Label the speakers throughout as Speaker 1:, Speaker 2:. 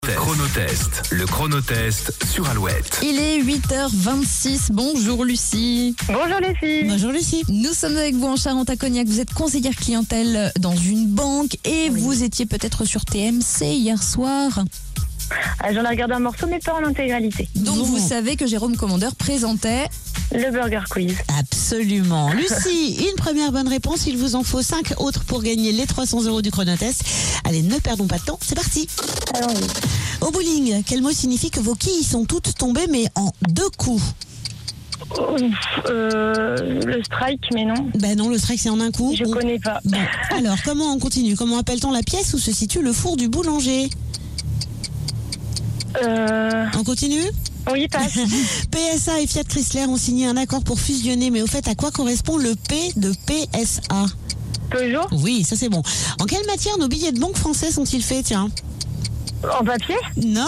Speaker 1: Chronotest, le chronotest sur Alouette.
Speaker 2: Il est 8h26. Bonjour Lucie.
Speaker 3: Bonjour les filles.
Speaker 2: Bonjour Lucie. Nous sommes avec vous en Charente-à-Cognac. Vous êtes conseillère clientèle dans une banque et vous étiez peut-être sur TMC hier soir.
Speaker 3: J'en ai regardé un morceau mais pas en intégralité.
Speaker 2: Donc vous savez que Jérôme Commandeur présentait
Speaker 3: Le Burger Quiz.
Speaker 4: Absolument. Lucie, une première bonne réponse. Il vous en faut 5 autres pour gagner les 300 € du chronotest. Allez, ne perdons pas de temps. C'est parti.
Speaker 3: Allons-y.
Speaker 4: Au bowling, quel mot signifie que vos quilles sont toutes tombées mais en 2 coups?
Speaker 3: Le strike, mais non.
Speaker 4: Ben non, le strike c'est en un coup.
Speaker 3: Je connais pas.
Speaker 4: Bon. Alors, comment on continue? Comment appelle-t-on la pièce où se situe le four du boulanger? On continue?
Speaker 3: Oui, passe.
Speaker 4: PSA et Fiat Chrysler ont signé un accord pour fusionner, mais au fait, à quoi correspond le P de PSA?
Speaker 3: Peugeot.
Speaker 4: Oui, ça c'est bon. En quelle matière nos billets de banque français sont-ils faits, tiens?
Speaker 3: En papier.
Speaker 4: Non.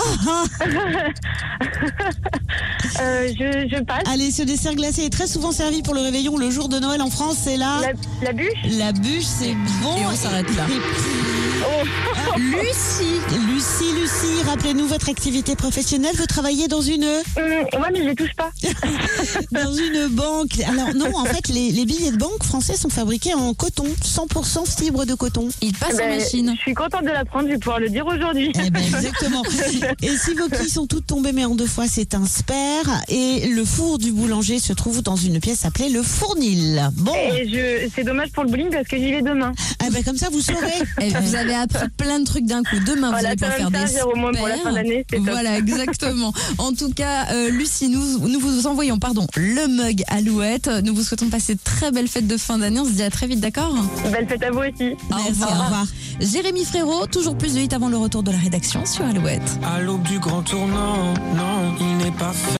Speaker 3: Je passe.
Speaker 4: Allez, ce dessert glacé est très souvent servi pour le réveillon le jour de Noël en France, c'est
Speaker 3: La bûche.
Speaker 4: La bûche, c'est bon.
Speaker 2: Et on s'arrête là.
Speaker 3: Oh.
Speaker 4: Lucie, rappelez-nous votre activité professionnelle. Vous travaillez dans une
Speaker 3: Ouais, mais je les touche pas.
Speaker 4: dans une banque. Alors non, en fait, les billets de banque français sont fabriqués en coton, 100% fibre de coton.
Speaker 2: Il passe en machine.
Speaker 3: Je suis contente de l'apprendre, je vais pouvoir le dire aujourd'hui.
Speaker 4: Eh ben exactement. Et si vos quilles sont toutes tombées mais en 2 fois, c'est un spare. Et le four du boulanger se trouve dans une pièce appelée le fournil. Bon.
Speaker 3: Et c'est dommage pour le bowling parce que j'y vais demain.
Speaker 4: Ah ben comme ça vous saurez.
Speaker 2: Et vous avez appris plein de trucs d'un coup. Demain, vous
Speaker 3: Voilà,
Speaker 2: allez pouvoir
Speaker 3: ça
Speaker 2: faire
Speaker 3: va me
Speaker 2: des
Speaker 3: servir au moins pour la fin d'année, c'est top.
Speaker 2: Voilà, exactement. En tout cas, Lucie, nous vous envoyons le mug Alouette. Nous vous souhaitons passer de très belles fêtes de fin d'année. On se dit à très vite, d'accord?
Speaker 3: Belle fête à vous aussi.
Speaker 4: Merci, au revoir.
Speaker 2: Jérémy Frérot, toujours plus de hits avant le retour de la rédaction sur Alouette.
Speaker 5: À l'aube du grand tournant, non, il n'est pas fait.